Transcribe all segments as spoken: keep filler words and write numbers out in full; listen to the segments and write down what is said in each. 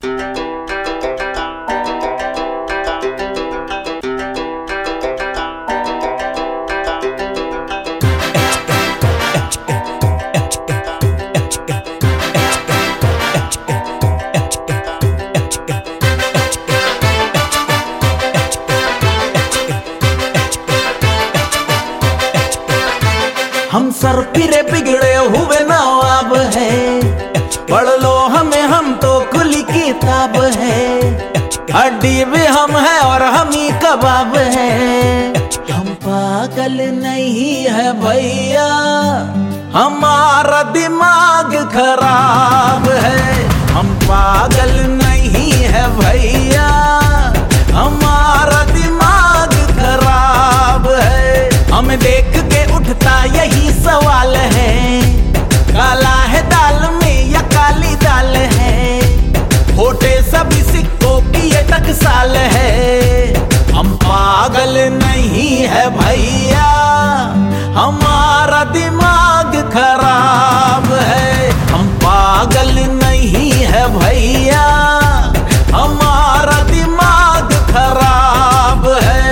हम सर फिरे बिगड़े हुए नवाब है, पढ़ लो हमें हम तो खुली किताब है। हड्डी भी हम है और हम ही कबाब है। हम पागल नहीं है भैया, हमारा दिमाग खराब है। हम पागल नहीं है भैया, हमारा दिमाग खराब है। हमें देख के उठता यही सवाल है, काला है दाल में या काली दाल है। होटे सभी सिक्कों की ये टकसाल है। हम पागल नहीं है भैया, हमारा दिमाग खराब है। हम पागल नहीं है भैया, हमारा दिमाग खराब है।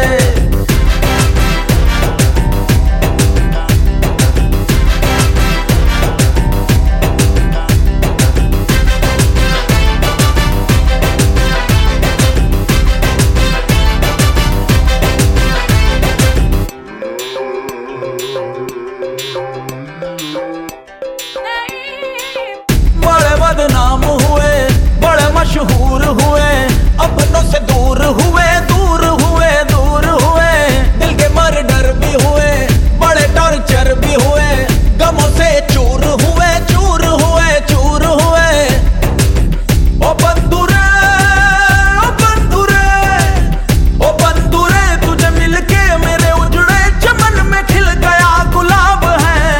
बदनाम हुए, बड़े मशहूर हुए, अपनों से दूर हुए, दूर हुए, दूर हुए। दिल के मर्डर भी हुए, बड़े टॉर्चर भी हुए, गमों से चूर हुए, चूर हुए, चूर हुए। ओ बंधुरे, ओ बंधुरे, ओ बंधुरे, तुझे मिलके मेरे उजड़े चमन में खिल गया गुलाब है।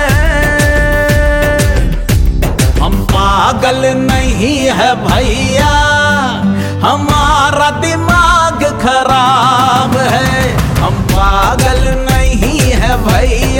हम पागल नहीं है भैया, हमारा दिमाग खराब है। हम पागल नहीं है भैया।